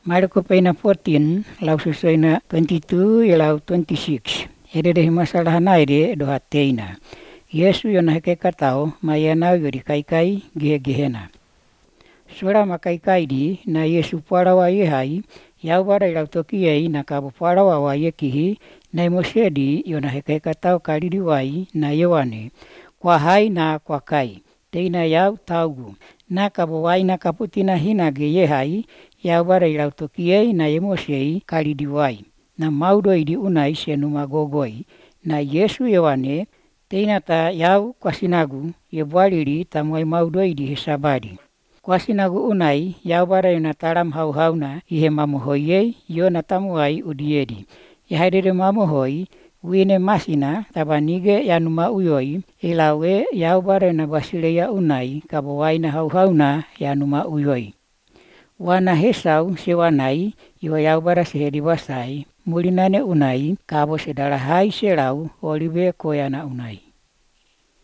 Marko paina 14, lau susuina 22 lau 26. Ererehi masalah naire doha teina. Yesu yona heke katao mayanau yori kaikai gehe-gehena. Sura makaikai di na Yesu puarawa ihai, yau bara ilau toki ei na kabo puarawa wa yekihi, na imosedi yona heke katao kaliriwai na Yoane, kwa hai na kwa kai. Teina yau taugu, na kabo wai na kaputina hina ge yehai, yau bara ilau toki ei na imosei kaliriwai. Na maudoi di unai senuma gogoi, na Yesu Yoane, teina ta yau kwasinagu, yebualiri tamuai maudoi di hesabadi. Kwasinagu unai, yau bara yona taram hau-hauna ihe mamohoiei, yona tamuai udiedi. Yahaidere mamohoi, wine masina tabanige yanuma uyoi, ilawe yau bara yona basileia unai, kabo waina hau-hauna yanuma uyoi. Wana hesau sewanai, iwa yau bara sehedi wasai, mulinane unai, kabo sedalahai selau, olive koyana unai.